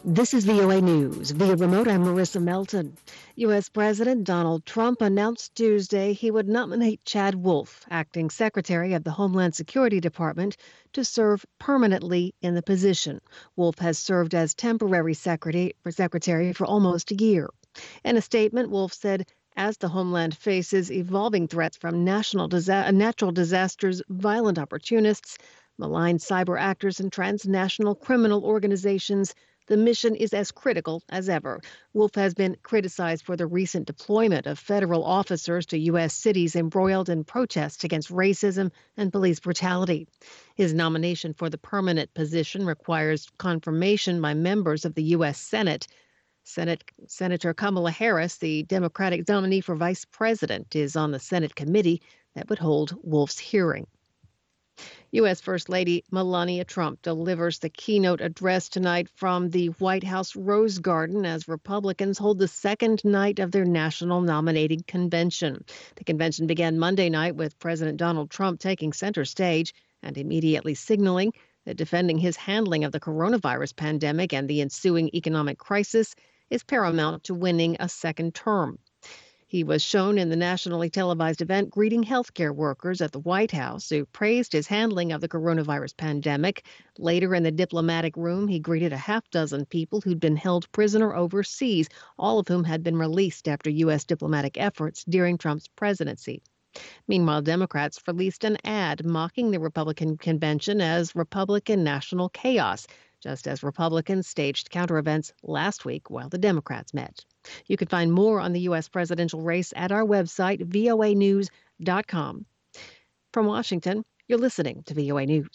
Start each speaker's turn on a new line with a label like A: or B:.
A: This is VOA News. Via remote, I'm Marissa Melton. U.S. President Donald Trump announced Tuesday he would nominate Chad Wolf, acting Secretary of the Homeland Security Department, to serve permanently in the position. Wolf has served as temporary secretary for almost a year. In a statement, Wolf said, as the homeland faces evolving threats from natural disasters, violent opportunists, malign cyber actors, and transnational criminal organizations, the mission is as critical as ever. Wolf has been criticized for the recent deployment of federal officers to U.S. cities embroiled in protests against racism and police brutality. His nomination for the permanent position requires confirmation by members of the U.S. Senate. Senator Kamala Harris, the Democratic nominee for vice president, is on the Senate committee that would hold Wolf's hearing. U.S. First Lady Melania Trump delivers the keynote address tonight from the White House Rose Garden as Republicans hold the second night of their national nominating convention. The convention began Monday night with President Donald Trump taking center stage and immediately signaling that defending his handling of the coronavirus pandemic and the ensuing economic crisis is paramount to winning a second term. He was shown in the nationally televised event greeting healthcare workers at the White House who praised his handling of the coronavirus pandemic. Later in the diplomatic room, he greeted a half dozen people who'd been held prisoner overseas, all of whom had been released after U.S. diplomatic efforts during Trump's presidency. Meanwhile, Democrats released an ad mocking the Republican convention as Republican national chaos, just as Republicans staged counter events last week while the Democrats met. You can find more on the U.S. presidential race at our website, voanews.com. From Washington, you're listening to VOA News.